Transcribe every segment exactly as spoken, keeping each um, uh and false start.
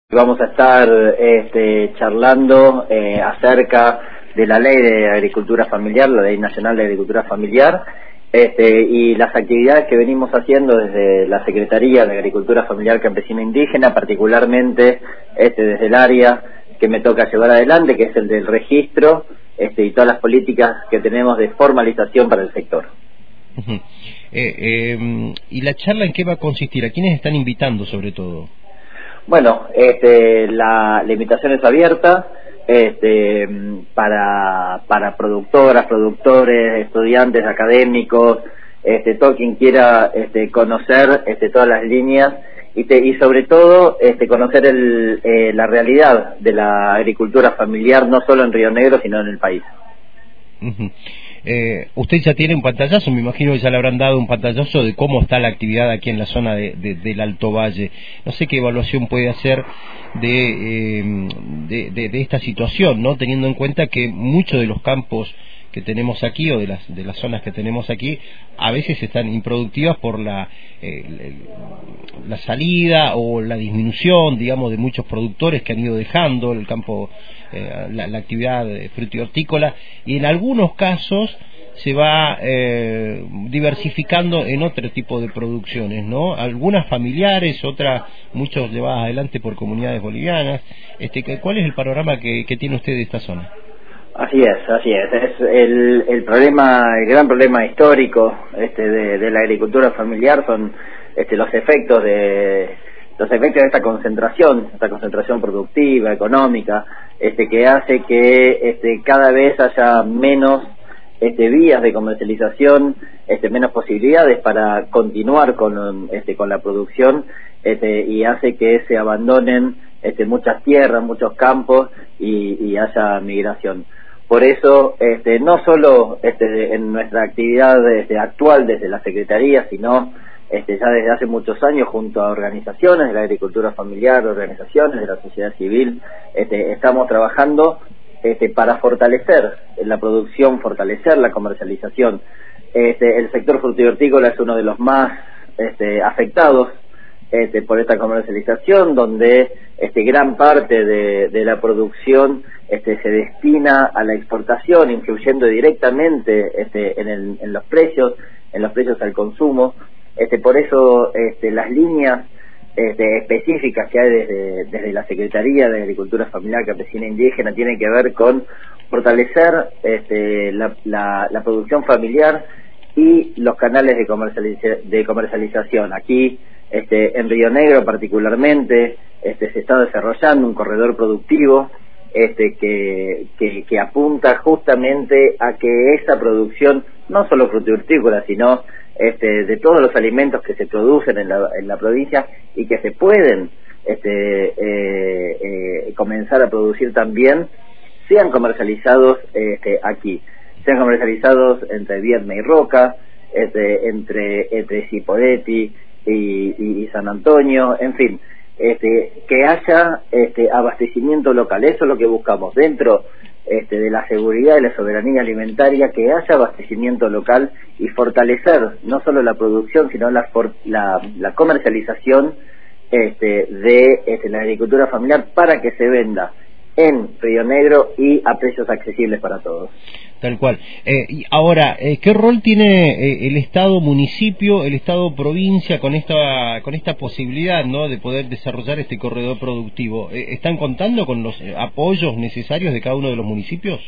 Vamos a estar este, charlando eh, acerca de la Ley de Agricultura Familiar, la Ley Nacional de Agricultura Familiar, este, y las actividades que venimos haciendo desde la Secretaría de Agricultura Familiar Campesina Indígena, particularmente este, desde el área que me toca llevar adelante, que es el del registro este, y todas las políticas que tenemos de formalización para el sector. Uh-huh. eh, eh, ¿Y la charla en qué va a consistir? ¿A quiénes están invitando sobre todo? Bueno, este, la, la invitación es abierta este, para, para productoras, productores, estudiantes, académicos, este, todo quien quiera este, conocer este, todas las líneas y, te, y sobre todo este, conocer el, eh, la realidad de la agricultura familiar, no solo en Río Negro, sino en el país. Uh-huh. Eh, usted ya tiene un pantallazo, me imagino que ya le habrán dado un pantallazo de cómo está la actividad aquí en la zona de, de, del Alto Valle. No sé qué evaluación puede hacer de, eh, de, de, de esta situación, ¿no? Teniendo en cuenta que muchos de los campos que tenemos aquí o de las de las zonas que tenemos aquí a veces están improductivas por la eh, la salida o la disminución, digamos, de muchos productores que han ido dejando el campo, eh, la, la actividad fruto y hortícola, y en algunos casos se va eh, diversificando en otro tipo de producciones, ¿no? Algunas familiares, otras muchos llevadas adelante por comunidades bolivianas. Este, ¿cuál es el panorama que, que tiene usted de esta zona? Así es, así es. Es el, el problema, el gran problema histórico este, de, de la agricultura familiar son este, los efectos de los efectos de esta concentración, esta concentración productiva, económica, este, que hace que este, cada vez haya menos este, vías de comercialización, este, menos posibilidades para continuar con este, con la producción, este, y hace que se abandonen este, muchas tierras, muchos campos y, y haya migración. Por eso, este, no solo este, en nuestra actividad este, actual desde la Secretaría, sino este, ya desde hace muchos años junto a organizaciones de la agricultura familiar, organizaciones de la sociedad civil, este, estamos trabajando este, para fortalecer la producción, fortalecer la comercialización. Este, el sector frutícola es uno de los más este, afectados Este, por esta comercialización, donde este, gran parte de, de la producción este, se destina a la exportación, influyendo directamente este, en, el, en los precios, en los precios al consumo. Este, por eso este, las líneas este, específicas que hay desde, desde la Secretaría de Agricultura Familiar Campesina Indígena tienen que ver con fortalecer este, la, la, la producción familiar y los canales de, comercializa de comercialización. Aquí Este, en Río Negro particularmente este, se está desarrollando un corredor productivo este, que, que, que apunta justamente a que esa producción, no solo frutícola, sino este, de todos los alimentos que se producen en la, en la provincia y que se pueden este, eh, eh, comenzar a producir también, sean comercializados este, aquí, sean comercializados entre Viedma y Roca, este, entre, entre Cipolletti Y, y, y San Antonio, en fin, este, que haya este, abastecimiento local. Eso es lo que buscamos dentro este, de la seguridad y la soberanía alimentaria, que haya abastecimiento local y fortalecer no solo la producción, sino la, la, la comercialización este, de este, la agricultura familiar para que se venda en Río Negro y a precios accesibles para todos. Tal cual. Eh, y ahora, eh, ¿qué rol tiene eh, el Estado municipio, el Estado provincia con esta con esta posibilidad, ¿no?, de poder desarrollar este corredor productivo? Eh, ¿Están contando con los apoyos necesarios de cada uno de los municipios?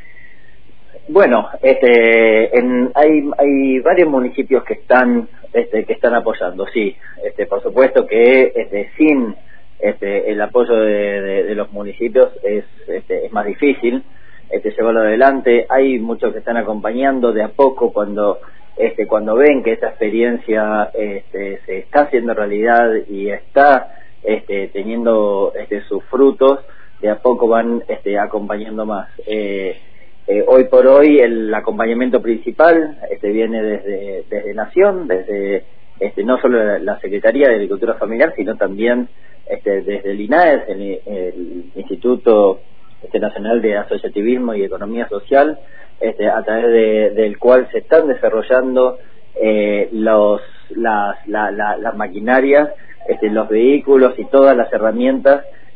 Bueno, este, en, hay hay varios municipios que están este, que están apoyando, sí. Este, por supuesto que este, sin este, el apoyo de, de, de los municipios es este, es más difícil Este, llevarlo adelante. Hay muchos que están acompañando de a poco cuando este, cuando ven que esa experiencia este, se está haciendo realidad y está este, teniendo este, sus frutos, de a poco van este, acompañando más. Eh, eh, hoy por hoy el acompañamiento principal este, viene desde, desde Nación, desde este, no solo la, la Secretaría de Agricultura Familiar, sino también este, desde el I N A E S, el, el Instituto Este, Nacional de Asociativismo y Economía Social, este, a través de, del cual se están desarrollando eh, los, las, la, la, las maquinarias, este, los vehículos y todas las herramientas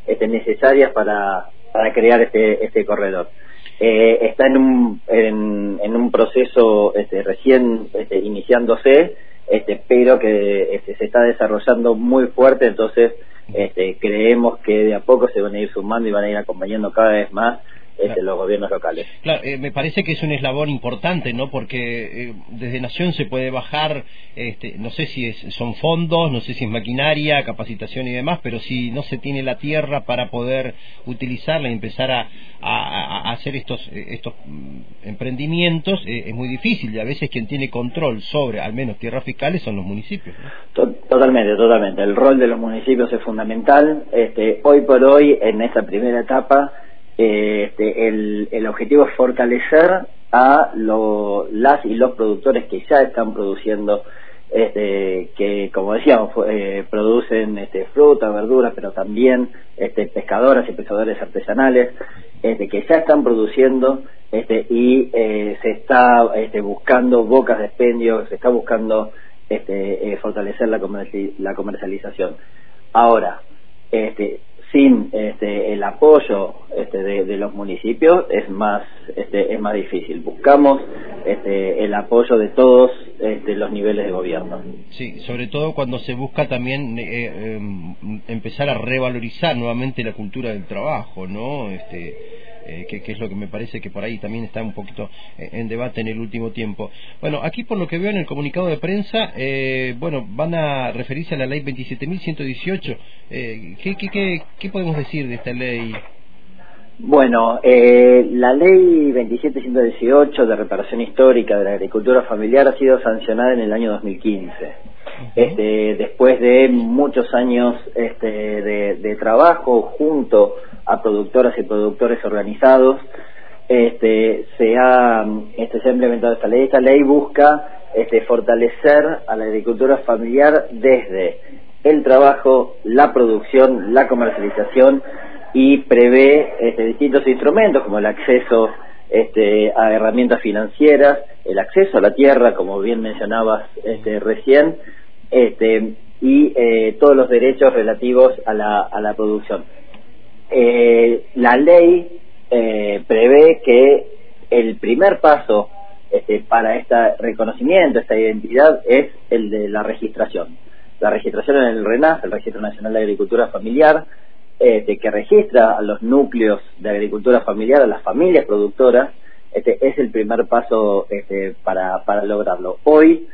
este, necesarias para, para crear este, este corredor. Eh, está en un, en, en un proceso este, recién este, iniciándose, este, pero que este, se está desarrollando muy fuerte, entonces este, creemos que de a poco se van a ir sumando y van a ir acompañando cada vez más Este, claro. los gobiernos locales. Claro, eh, me parece que es un eslabón importante, ¿no? Porque eh, desde Nación se puede bajar, este, no sé si es, son fondos, no sé si es maquinaria, capacitación y demás, pero si no se tiene la tierra para poder utilizarla y empezar a, a, a hacer estos, estos emprendimientos, eh, es muy difícil, y a veces quien tiene control sobre, al menos tierras fiscales, son los municipios, ¿no? Totalmente, totalmente. El rol de los municipios es fundamental. Este, hoy por hoy, en esta primera etapa, Este, el, el objetivo es fortalecer a lo, las y los productores que ya están produciendo, este, que como decíamos, eh, producen este, fruta, verduras, pero también este, pescadoras y pescadores artesanales, este, que ya están produciendo este, y eh, se está este, buscando bocas de expendio, se está buscando este, eh, fortalecer la, comerci la comercialización. Ahora, este, sin este, el apoyo este, de, de los municipios es más este, es más difícil. Buscamos este, el apoyo de todos este, los niveles de gobierno. Sí, sobre todo cuando se busca también eh, eh, empezar a revalorizar nuevamente la cultura del trabajo, ¿no? Este, eh, que, que es lo que me parece que por ahí también está un poquito en debate en el último tiempo. Bueno, aquí por lo que veo en el comunicado de prensa, eh, bueno, van a referirse a la ley veintisiete mil ciento dieciocho. Eh, ¿qué, qué, qué, ¿Qué podemos decir de esta ley? Bueno, eh, la ley veintisiete mil ciento dieciocho de reparación histórica de la agricultura familiar ha sido sancionada en el año dos mil quince. Uh-huh. Este, después de muchos años este, de, de trabajo junto a productoras y productores organizados, este, se, ha, este, se ha implementado esta ley. Esta ley busca este, fortalecer a la agricultura familiar desde el trabajo, la producción, la comercialización, y prevé este, distintos instrumentos como el acceso este, a herramientas financieras, el acceso a la tierra, como bien mencionabas este, recién, este, y eh, todos los derechos relativos a la, a la producción. Eh, la ley eh, prevé que el primer paso este, para este reconocimiento, esta identidad, es el de la registración. La registración en el RENAF, el Registro Nacional de Agricultura Familiar, Este, que registra a los núcleos de agricultura familiar, a las familias productoras, este, es el primer paso este, para, para lograrlo. Hoy,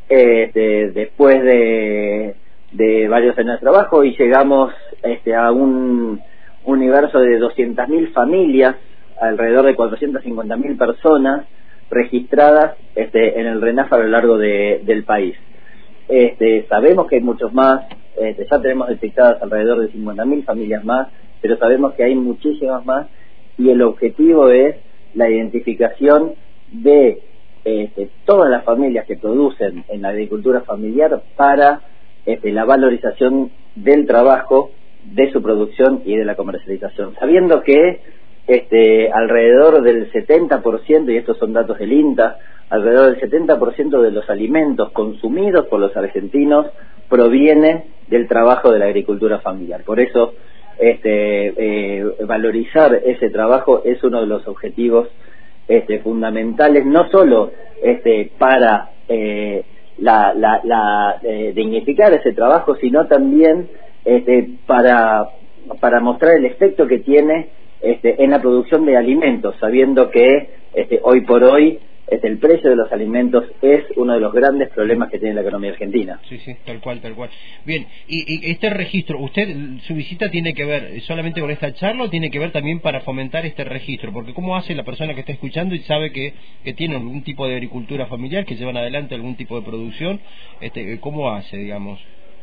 este, después de, de varios años de trabajo, y llegamos este, a un universo de doscientas mil familias, alrededor de cuatrocientas cincuenta mil personas registradas este, en el RENAF a lo largo de, del país. Este, sabemos que hay muchos más, este, ya tenemos detectadas alrededor de cincuenta mil familias más, pero sabemos que hay muchísimas más, y el objetivo es la identificación de este, todas las familias que producen en la agricultura familiar para este, la valorización del trabajo, de su producción y de la comercialización, sabiendo que este, alrededor del setenta por ciento, y estos son datos del INTA, alrededor del setenta por ciento de los alimentos consumidos por los argentinos proviene del trabajo de la agricultura familiar. Por eso, este, eh, valorizar ese trabajo es uno de los objetivos este, fundamentales, no solo este, para eh, la, la, la, eh, dignificar ese trabajo, sino también este, para, para mostrar el efecto que tiene este, en la producción de alimentos, sabiendo que este, hoy por hoy Este, el precio de los alimentos es uno de los grandes problemas que tiene la economía argentina. Sí, sí, tal cual, tal cual. Bien, y, y este registro, ¿usted, su visita tiene que ver solamente con esta charla o tiene que ver también para fomentar este registro? Porque ¿cómo hace la persona que está escuchando y sabe que, que tiene algún tipo de agricultura familiar, que llevan adelante algún tipo de producción? Este, ¿Cómo hace, digamos?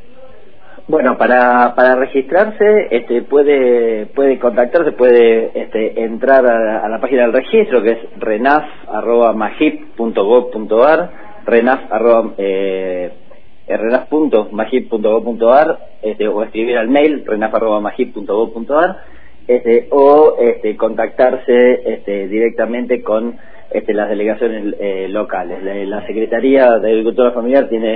Bueno, para, para registrarse este, puede puede contactarse, puede este, entrar a, a la página del registro, que es renaf arroba magip punto gob punto ar, renaf arroba eh, renaf punto magip punto gob punto ar, este, o escribir al mail renaf arroba magip punto gob punto ar, este, o este, contactarse este, directamente con este, las delegaciones eh, locales. La, la Secretaría de Agricultura Familiar tiene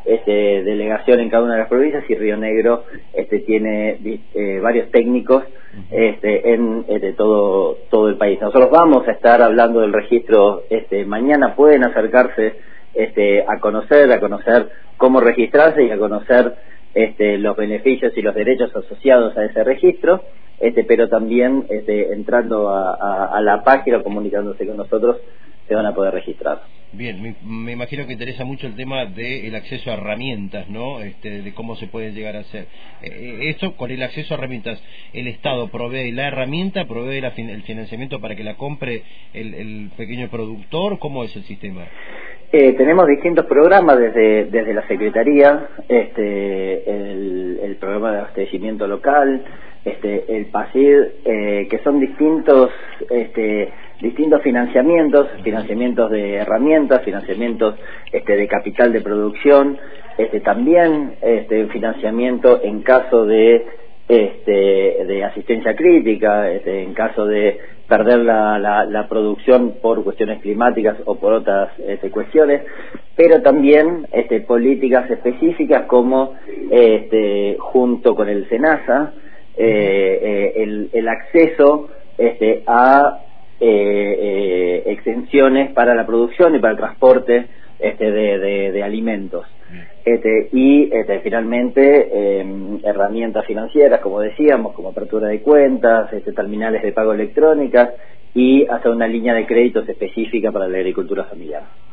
este, delegación en cada una de las provincias, y Río Negro este, tiene eh, varios técnicos este, en este, todo todo el país. Nosotros vamos a estar hablando del registro este, mañana. Pueden acercarse este, a conocer, a conocer cómo registrarse y a conocer este, los beneficios y los derechos asociados a ese registro, este, pero también este, entrando a, a, a la página, comunicándose con nosotros, se van a poder registrar. Bien, me, me imagino que interesa mucho el tema del acceso a herramientas, ¿no? Este, de cómo se puede llegar a hacer. Eh, esto, con el acceso a herramientas, ¿el Estado provee la herramienta, provee la fin el financiamiento para que la compre el, el pequeño productor? ¿Cómo es el sistema? Eh, tenemos distintos programas desde desde la Secretaría, este, el, el programa de abastecimiento local, este, el PASID, eh, que son distintos este, distintos financiamientos, financiamientos de herramientas, financiamientos este, de capital de producción, este, también este, financiamiento en caso de este, de asistencia crítica, este, en caso de perder la, la, la producción por cuestiones climáticas o por otras este, cuestiones, pero también este, políticas específicas como este, junto con el SENASA, eh, eh, el, el acceso este, a eh, eh, exenciones para la producción y para el transporte este, de, de, de alimentos. Este, y este, finalmente eh, herramientas financieras, como decíamos, como apertura de cuentas, este, terminales de pago electrónicas, y hasta una línea de créditos específica para la agricultura familiar.